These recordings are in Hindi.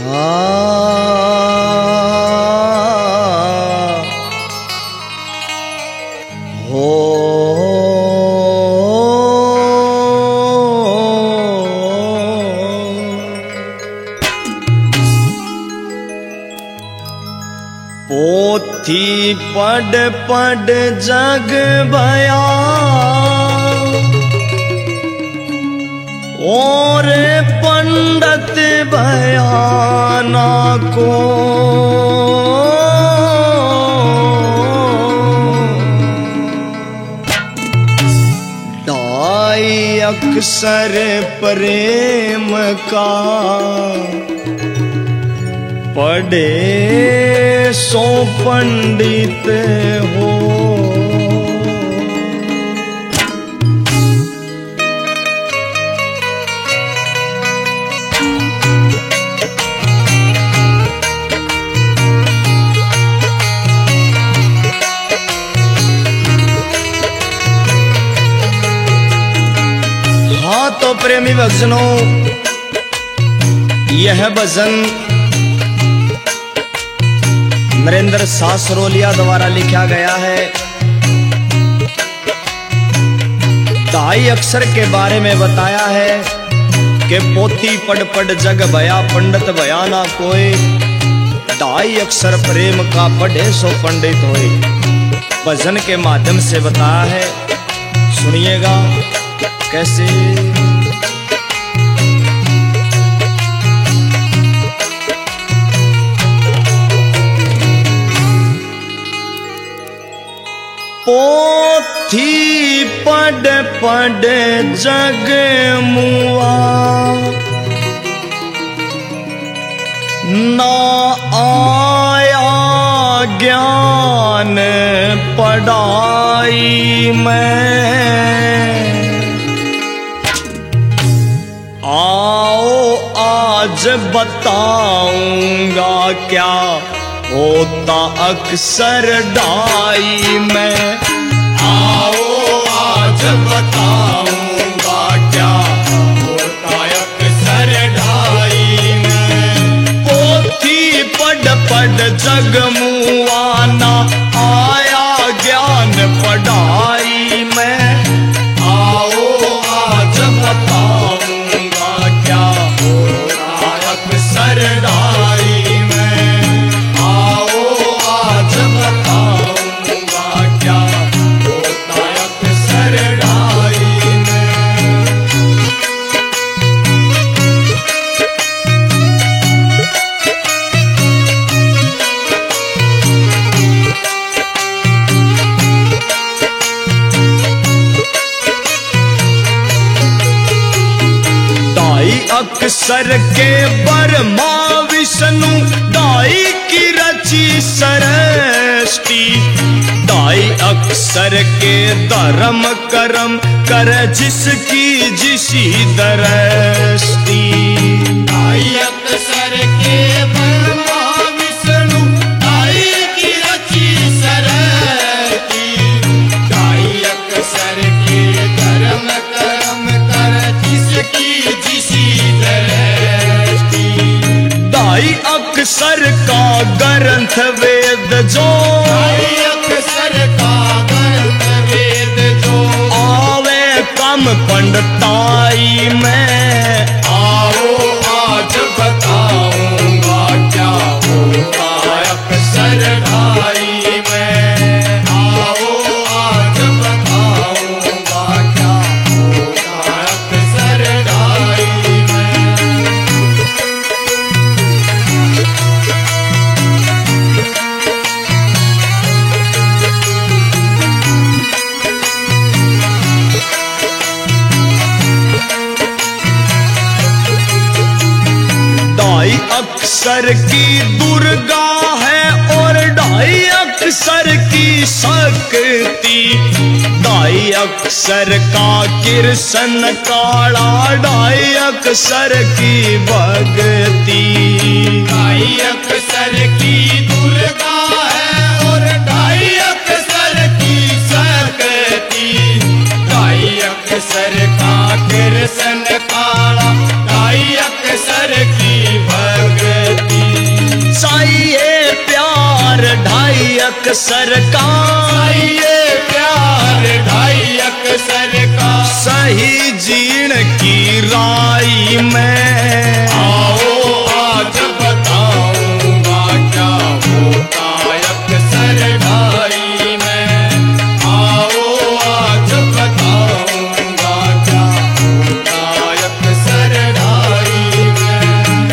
पोथी पढ़ पढ़ जग भया और पंडित भयाना को ढाई अक्षर प्रेम का पढ़े सो पंडित हो। हाँ तो प्रेमी भक्तों, यह भजन नरेंद्र सासरोलिया द्वारा लिखा गया है। ढाई अक्षर के बारे में बताया है कि पोथी पढ़ पढ़ जग भया पंडित भया ना कोई, ढाई अक्षर प्रेम का पढ़े सो पंडित होए। भजन के माध्यम से बताया है, सुनिएगा कैसे। पोथी पढ़ पढ़ जग मुआ ना आया ज्ञान पढ़ाई में। आओ आज बताऊंगा क्या होता अक्षर ढाई में। आओ आज बताऊंगा क्या होता अक्षर ढाई में। पोथी पढ़ पढ़ जग मुआना आया ज्ञान पढ़ाई में। आओ आज बताऊंगा क्या होता अक्षर ढाई में। आओ आज बताऊंगा क्या होता अक्षर ढाई में। ढाई अक्षर के ब्रह्मा विष्णु, ढाई की रची सृष्टि। ढाई अक्षर के धर्म कर्म कर जिसकी जिसी दृष्टि। ढाई अक्षर के ब्रह्मा विष्णु, ढाई की रची सृष्टि। ढाई अक्षर के धर्म कर्म कर जिसकी जिसी दृष्टि। ढाई अक्षर का ग्रंथ वेद जो, ढाई अक्षर का ग्रंथ वेद जो आवे कम पंडिताई में। आओ आज बताऊंगा क्या होता अक्षर ढाई में। आओ आज बताऊंगा क्या होता अक्षर ढाई में। ढाई अक्षर की दुर्गा है और ढाई अक्षर की शक्ति। ढाई अक्षर का कृष्ण काला, ढाई अक्षर की भक्ति। ढाई अक्षर की दुर्गा है और ढाई अक्षर की शक्ति। ढाई अक्षर का कृष्ण काला, ढाई अक्षर की भक्ति। अक्सर का ये प्यार ढाई अक्सर का सही जीण की राई में। आओ आज बताऊंगा क्या होता अक्सर ढाई में। आओ आज बताऊंगा क्या होता अक्सर ढाई में।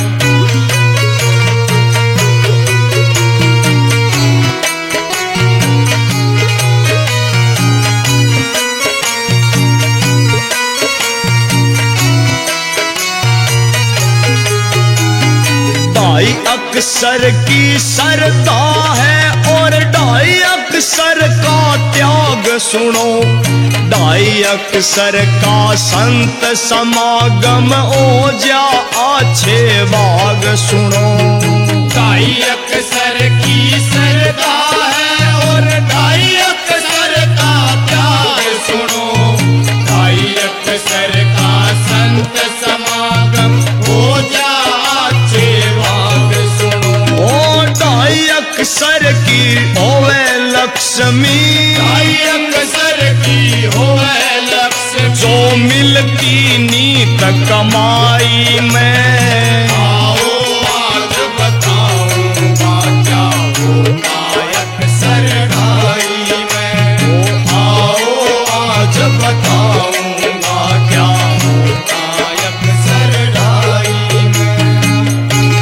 ढाई अक्सर की सरदा है और ढाई अक्सर का त्याग सुनो। ढाई अक्सर का संत समागम ओ जा आछे बाग सुनो। ढाई अक्सर की सरदा है और ढाई अक्सर का त्याग सुनो। ढाई अक्सर का संत समागम हो जा आछे बाग सुनो। ओ ढाई अक्सर की होवे लक्ष्मी ढाई अक्सर की होवे लक्ष्मी जो मिलती नीत कमाई में। आओ आज बताऊंगा क्या होता अक्सर ढाई में। आओ आज बताऊंगा क्या होता अक्सर ढाई में।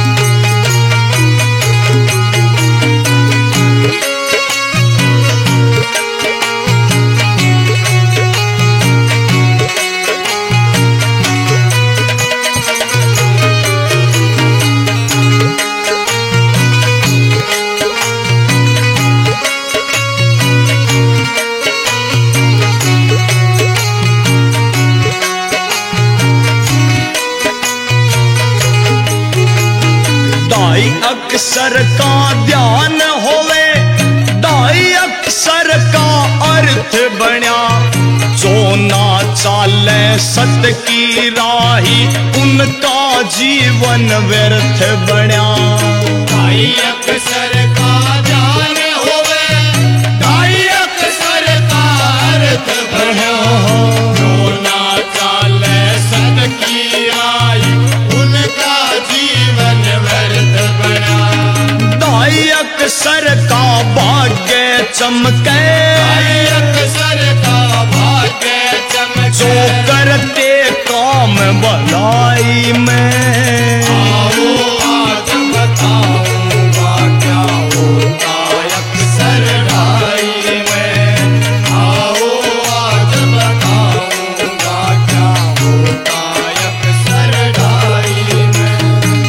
ढाई अक्सर का ध्यान होवे ढाई अक्सर का अर्थ बण्या। जो ना चाले सत की राही उनका जीवन व्यर्थ बण्या। ढाई अक्सर का ध्यान होवे ढाई अक्सर का अर्थ बढ़ो। जो ना चाले सत की आई उनका जीवन व्यर्थ बना। ढाई अक्सर का भाग्य चमके ढाई अक्सर का भाग्य चमके। जो करते काम भलाई में। आओ आज बताऊंगा क्या होता अक्सर ढाई में। आओ आज बताऊंगा क्या होता अक्सर ढाई में।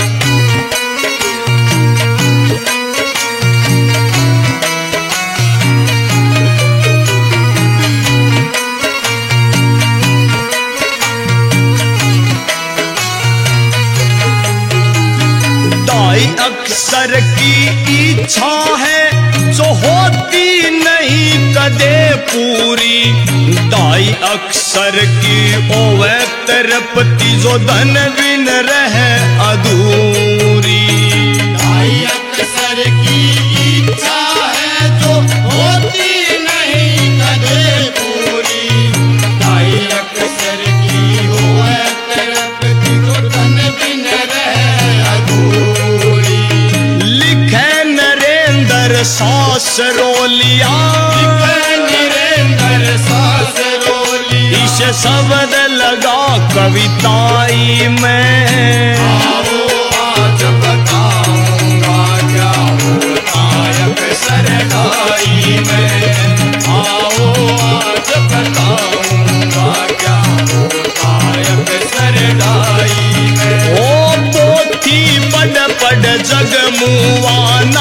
ढाई अक्सर की इच्छा है जो होती नहीं कदे पूरी। ढाई अक्सर की ओवे तरपती जो धन बिन रहे अधूरी। ढाई अक्सर की इच्छा है जो होती नहीं कदे पूरी। ढाई अक्सर की होए तरपती जो धन बिन रहे अधूरी। लिखे नरेंद्र सास रोलिया निरंतर सांस रोली। इस शब्द लगा कविताई में। आओ आज बताऊंगा क्या होता अक्सर ढाई में। आओ आज बताऊंगा क्या होता अक्सर ढाई में। ओ पोथी पढ़ पढ़ जग मुआना